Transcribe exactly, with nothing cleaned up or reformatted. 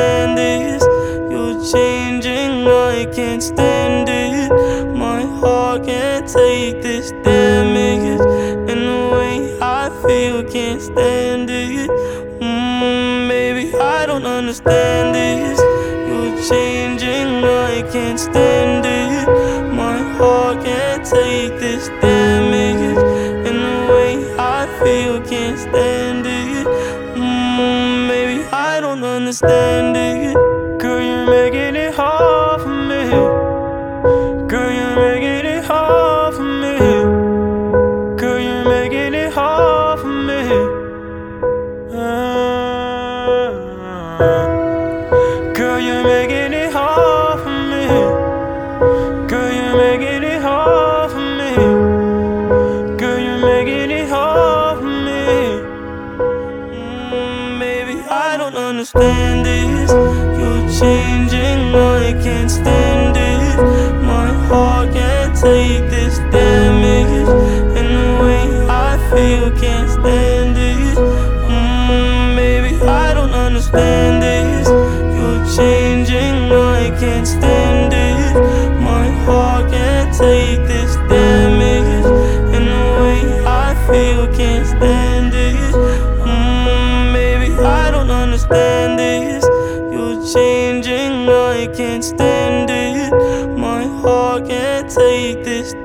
understand this. You're changing, I can't stand it. My heart can't take this damage, and the way I feel can't stand it. Mm, baby, I don't understand this. You're changing, I can't stand it. My heart can't take this damage, and the way I feel can't stand it. Mm, baby, I don't understand it. Girl, you're making it hard for me. Girl, you're making it hard for me. Girl, you're making it hard for me. Uh, girl, you're making it hard for me. Girl, you're making it hard for me. Girl, you're making it hard for me. Mm, baby, I don't understand this. You're changing, I can't stand it. My heart can't take this damage, and the way I feel can't stand it. Mm, baby, I don't understand this. You're changing, I can't stand it. My heart can't take this damage, and the way I feel can't stand it. Mm, baby, I don't understand this. You're changing, I can't stand it. My heart can't take this